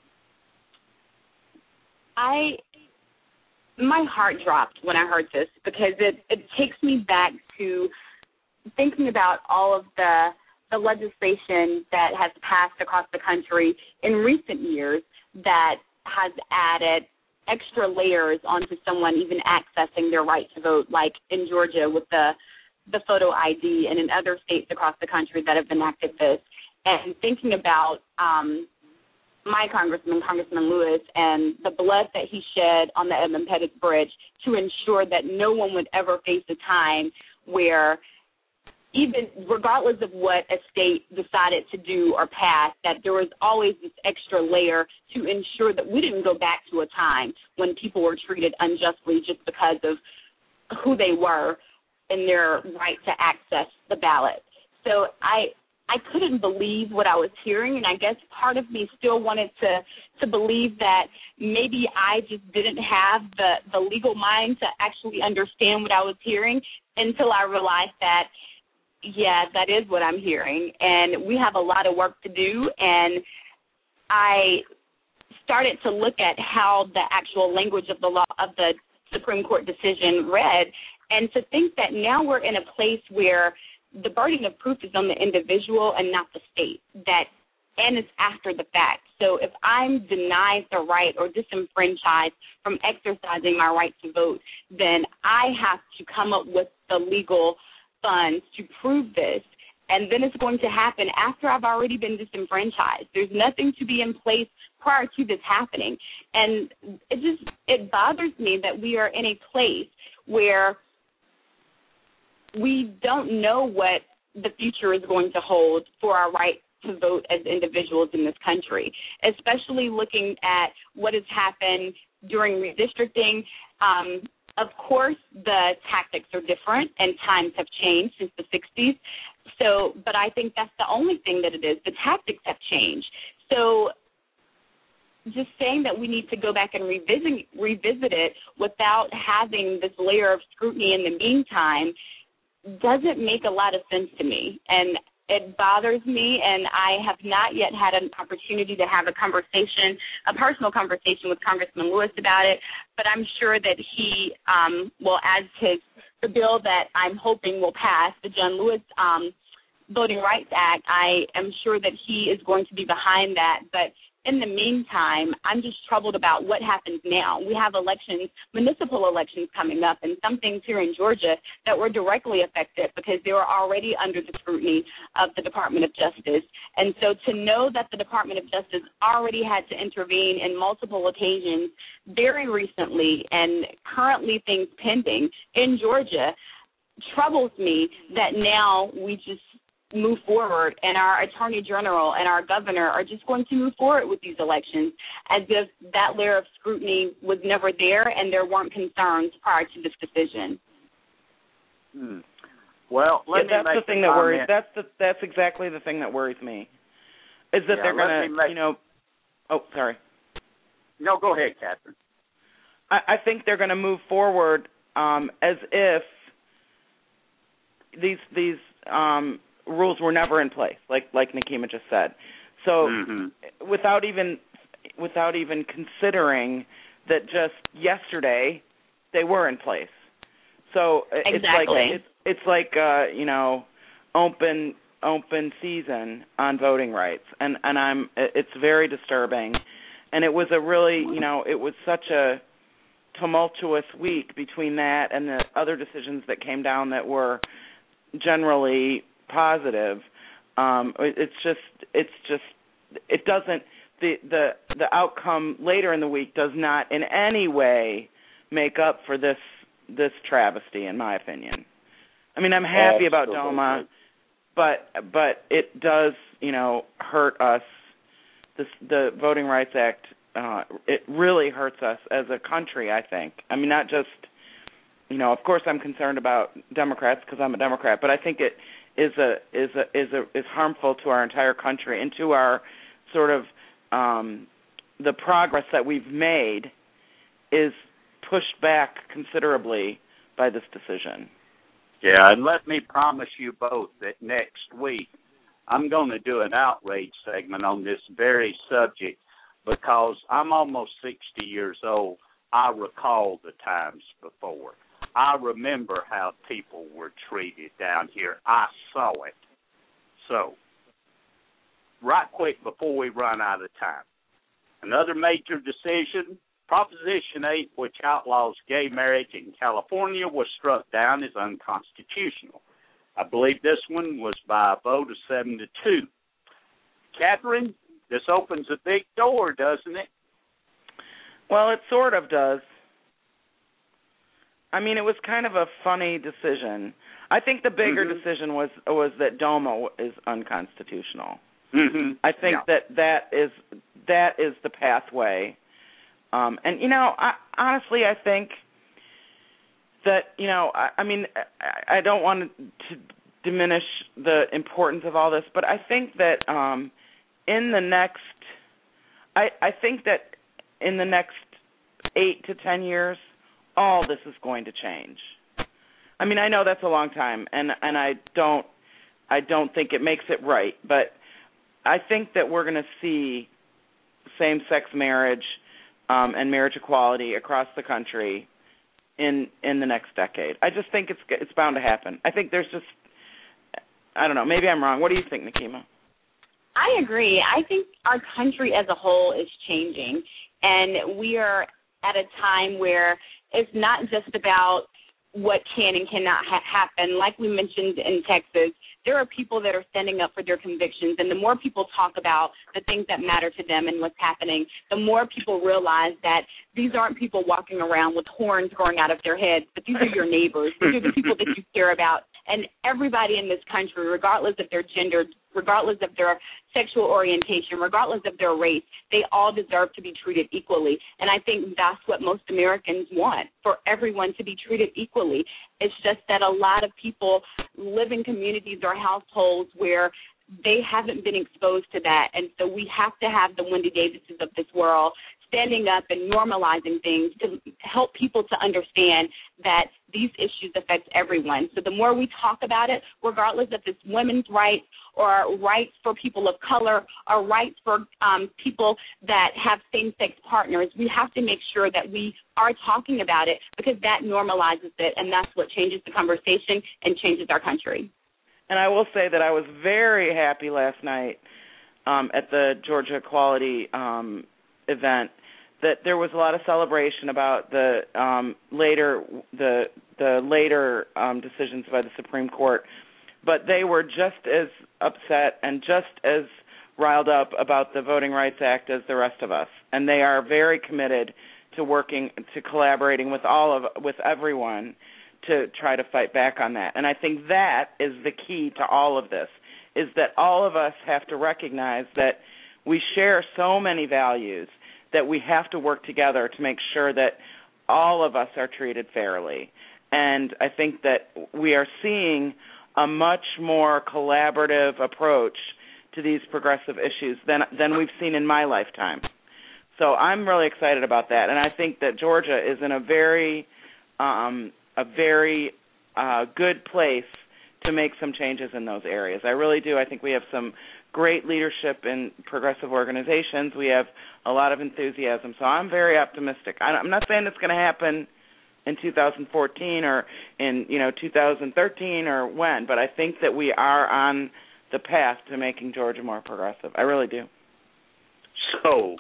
Speaker 8: My heart dropped when I heard this, because it takes me back to thinking about all of the legislation that has passed across the country in recent years that has added extra layers onto someone even accessing their right to vote, like in Georgia with the photo ID, and in other states across the country that have enacted this. And thinking about my Congressman Lewis, and the blood that he shed on the Edmund Pettus Bridge to ensure that no one would ever face a time where, even regardless of what a state decided to do or pass, that there was always this extra layer to ensure that we didn't go back to a time when people were treated unjustly just because of who they were and their right to access the ballot. So I couldn't believe what I was hearing, and I guess part of me still wanted to believe that maybe I just didn't have the legal mind to actually understand what I was hearing, until I realized that, yeah, that is what I'm hearing, and we have a lot of work to do. And I started to look at how the actual language of the law of the Supreme Court decision read, and to think that now we're in a place where the burden of proof is on the individual and not the state, and it's after the fact. So if I'm denied the right or disenfranchised from exercising my right to vote, then I have to come up with the legal funds to prove this, and then it's going to happen after I've already been disenfranchised. There's nothing to be in place prior to this happening, and it bothers me that we are in a place where we don't know what the future is going to hold for our right to vote as individuals in this country, especially looking at what has happened during redistricting. Of course, the tactics are different and times have changed since the 60s. So, but I think that's the only thing that it is. The tactics have changed. So just saying that we need to go back and revisit it without having this layer of scrutiny in the meantime doesn't make a lot of sense to me. And it bothers me, and I have not yet had an opportunity to have a personal conversation with Congressman Lewis about it, but I'm sure that he will, as the bill that I'm hoping will pass, the John Lewis Voting Rights Act, I am sure that he is going to be behind that. But in the meantime, I'm just troubled about what happens now. We have elections, municipal elections coming up, and some things here in Georgia that were directly affected because they were already under the scrutiny of the Department of Justice. And so to know that the Department of Justice already had to intervene in multiple occasions very recently, and currently things pending in Georgia, troubles me that now we just move forward, and our Attorney General and our governor are just going to move forward with these elections as if that layer of scrutiny was never there and there weren't concerns prior to this decision.
Speaker 6: Well,
Speaker 7: that's the thing that worries. That's exactly the thing that worries me. Is that they're going to, Oh, sorry.
Speaker 6: No, go ahead, Catherine.
Speaker 7: I think they're going to move forward as if these rules were never in place, like Nekima just said. So without even considering that just yesterday they were in place. So
Speaker 8: exactly.
Speaker 7: it's like open season on voting rights, and it's very disturbing. And it was a really it was such a tumultuous week between that and the other decisions that came down that were generally positive. It doesn't, the outcome later in the week does not in any way make up for this travesty, in my opinion. I mean, I'm happy about DOMA. but it does, hurt us. The Voting Rights Act, it really hurts us as a country, I think. I mean, not just, of course I'm concerned about Democrats because I'm a Democrat, but I think it is harmful to our entire country and to our sort of the progress that we've made is pushed back considerably by this decision.
Speaker 6: Yeah, and let me promise you both that next week I'm going to do an outrage segment on this very subject because I'm almost 60 years old. I recall the times before. I remember how people were treated down here. I saw it. So, right quick before we run out of time, another major decision, Proposition 8, which outlaws gay marriage in California, was struck down as unconstitutional. I believe this one was by a vote of 7-2. Catherine, this opens a big door, doesn't it?
Speaker 7: Well, it sort of does. I mean, it was kind of a funny decision. I think the bigger decision was that DOMA is unconstitutional. I think that is the pathway. And honestly, I think that I don't want to diminish the importance of all this, but I think that in the next 8 to 10 years, all this is going to change. I mean, I know that's a long time, and I don't think it makes it right, but I think that we're going to see same-sex marriage and marriage equality across the country in the next decade. I just think it's bound to happen. I think there's just, I don't know, maybe I'm wrong. What do you think, Nekima?
Speaker 8: I agree. I think our country as a whole is changing, and we are at a time where it's not just about what can and cannot happen. Like we mentioned in Texas, there are people that are standing up for their convictions, and the more people talk about the things that matter to them and what's happening, the more people realize that these aren't people walking around with horns growing out of their heads, but these are your neighbors. These are the people that you care about. And everybody in this country, regardless of their gender, regardless of their sexual orientation, regardless of their race, they all deserve to be treated equally. And I think that's what most Americans want, for everyone to be treated equally. It's just that a lot of people live in communities or households where they haven't been exposed to that. And so we have to have the Wendy Davises of this world standing up and normalizing things to help people to understand that these issues affect everyone. So the more we talk about it, regardless if it's women's rights or rights for people of color or rights for people that have same-sex partners, we have to make sure that we are talking about it because that normalizes it, and that's what changes the conversation and changes our country.
Speaker 7: And I will say that I was very happy last night at the Georgia Equality event that there was a lot of celebration about the later decisions by the Supreme Court, but they were just as upset and just as riled up about the Voting Rights Act as the rest of us, and they are very committed to collaborating with everyone to try to fight back on that. And I think that is the key to all of this, is that all of us have to recognize that we share so many values that we have to work together to make sure that all of us are treated fairly. And I think that we are seeing a much more collaborative approach to these progressive issues than we've seen in my lifetime. So I'm really excited about that. And I think that Georgia is in a very good place to make some changes in those areas. I really do. I think we have some great leadership in progressive organizations. We have a lot of enthusiasm. So I'm very optimistic. I'm not saying it's going to happen in 2014 or in 2013 or when, but I think that we are on the path to making Georgia more progressive. I really do.
Speaker 6: So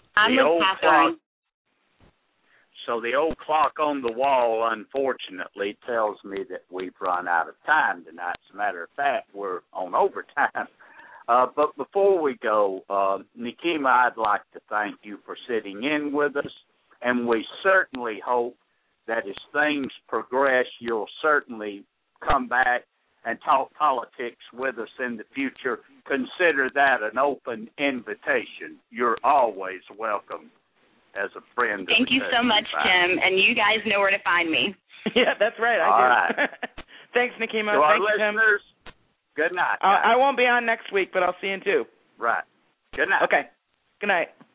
Speaker 6: the old clock on the wall, unfortunately, tells me that we've run out of time tonight. As a matter of fact, we're on overtime. But before we go, Nekima, I'd like to thank you for sitting in with us, and we certainly hope that as things progress, you'll certainly come back and talk politics with us in the future, consider that an open invitation. You're always welcome as a friend.
Speaker 8: Thank you so much, Tim, and you guys know where to find me.
Speaker 7: Yeah, that's right.
Speaker 6: All
Speaker 7: I do.
Speaker 6: right.
Speaker 7: Thanks, Nekima.
Speaker 6: To our
Speaker 7: Thanks,
Speaker 6: listeners,
Speaker 7: Tim.
Speaker 6: Good night.
Speaker 7: I won't be on next week, but I'll see you in 2.
Speaker 6: Right. Good night.
Speaker 7: Okay. Good night.